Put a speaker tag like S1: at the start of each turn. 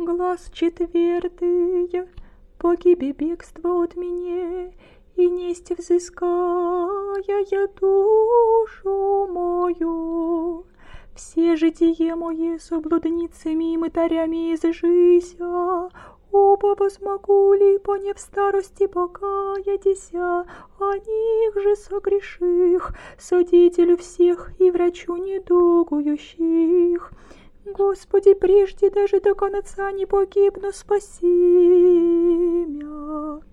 S1: Глаз четвертый, погибе бегство от меня, и несть взыская я душу мою. Все житие мое с блудницами и мытарями изжися, оба возмогу ли, поне в старости покаятися, о них же согреших, судителю всех и врачу недугующих. Господи, прежде даже до конца не погибну, спаси мя.